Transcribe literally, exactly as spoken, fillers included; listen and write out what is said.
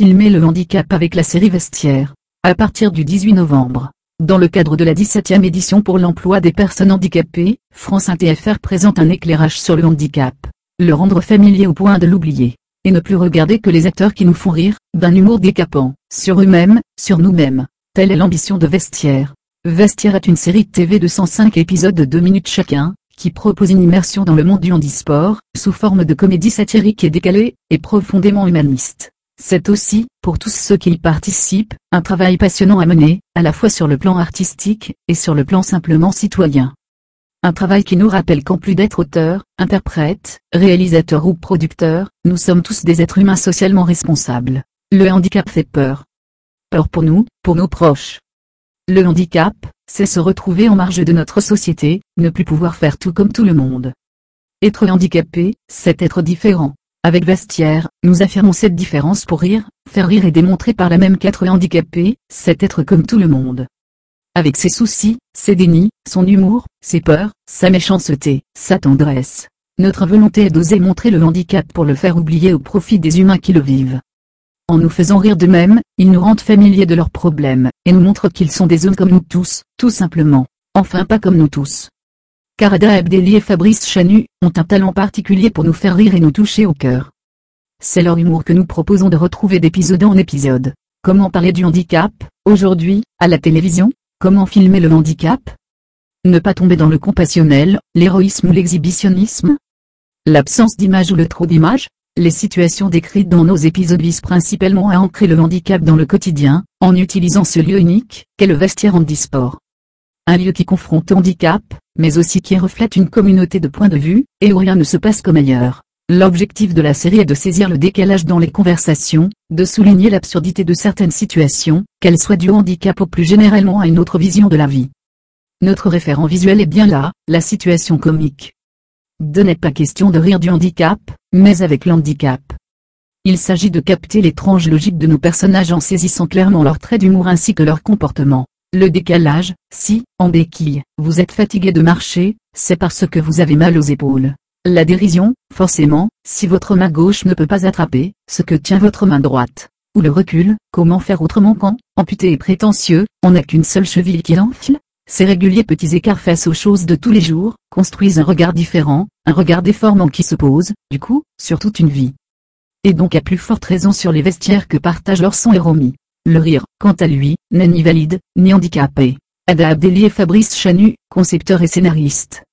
filmer le handicap avec la série Vestiaire. À partir du dix-huit novembre, dans le cadre de la dix-septième édition pour l'emploi des personnes handicapées, France un T F R présente un éclairage sur le handicap, le rendre familier au point de l'oublier, et ne plus regarder que les acteurs qui nous font rire, d'un humour décapant, sur eux-mêmes, sur nous-mêmes. Telle est l'ambition de Vestiaire. Vestiaire est une série de T V de cent cinq épisodes de deux minutes chacun, qui propose une immersion dans le monde du handisport, sous forme de comédie satirique et décalée, et profondément humaniste. C'est aussi, pour tous ceux qui y participent, un travail passionnant à mener, à la fois sur le plan artistique, et sur le plan simplement citoyen. Un travail qui nous rappelle qu'en plus d'être auteur, interprète, réalisateur ou producteur, nous sommes tous des êtres humains socialement responsables. Le handicap fait peur. Peur pour nous, pour nos proches. Le handicap, c'est se retrouver en marge de notre société, ne plus pouvoir faire tout comme tout le monde. Être handicapé, c'est être différent. Avec Vestiaire, nous affirmons cette différence pour rire, faire rire et démontrer par là même qu'être handicapé, c'est être comme tout le monde. Avec ses soucis, ses dénis, son humour, ses peurs, sa méchanceté, sa tendresse. Notre volonté est d'oser montrer le handicap pour le faire oublier au profit des humains qui le vivent. En nous faisant rire d'eux-mêmes, ils nous rendent familiers de leurs problèmes, et nous montrent qu'ils sont des hommes comme nous tous, tout simplement. Enfin pas comme nous tous. Car Ada Abdelli et Fabrice Chanu ont un talent particulier pour nous faire rire et nous toucher au cœur. C'est leur humour que nous proposons de retrouver d'épisode en épisode. Comment parler du handicap, aujourd'hui, à la télévision? Comment filmer le handicap? Ne pas tomber dans le compassionnel, l'héroïsme ou l'exhibitionnisme? L'absence d'image ou le trop d'image? Les situations décrites dans nos épisodes visent principalement à ancrer le handicap dans le quotidien, en utilisant ce lieu unique, qu'est le Vestiaire Handisport. Un lieu qui confronte au handicap, mais aussi qui reflète une communauté de points de vue, et où rien ne se passe comme ailleurs. L'objectif de la série est de saisir le décalage dans les conversations, de souligner l'absurdité de certaines situations, qu'elles soient dues au handicap ou plus généralement à une autre vision de la vie. Notre référent visuel est bien là, la situation comique. De n'est pas question de rire du handicap, mais avec l'handicap. Il s'agit de capter l'étrange logique de nos personnages en saisissant clairement leurs traits d'humour ainsi que leur comportement. Le décalage, si, en béquille, vous êtes fatigué de marcher, c'est parce que vous avez mal aux épaules. La dérision, forcément, si votre main gauche ne peut pas attraper ce que tient votre main droite. Ou le recul, comment faire autrement quand, amputé et prétentieux, on n'a qu'une seule cheville qui enfle? Ces réguliers petits écarts face aux choses de tous les jours, construisent un regard différent, un regard déformant qui se pose, du coup, sur toute une vie. Et donc à plus forte raison sur les vestiaires que partagent leur son et Romy. Le rire, quant à lui, n'est ni valide, ni handicapé. Ada Abdelli et Fabrice Chanu, concepteurs et scénaristes.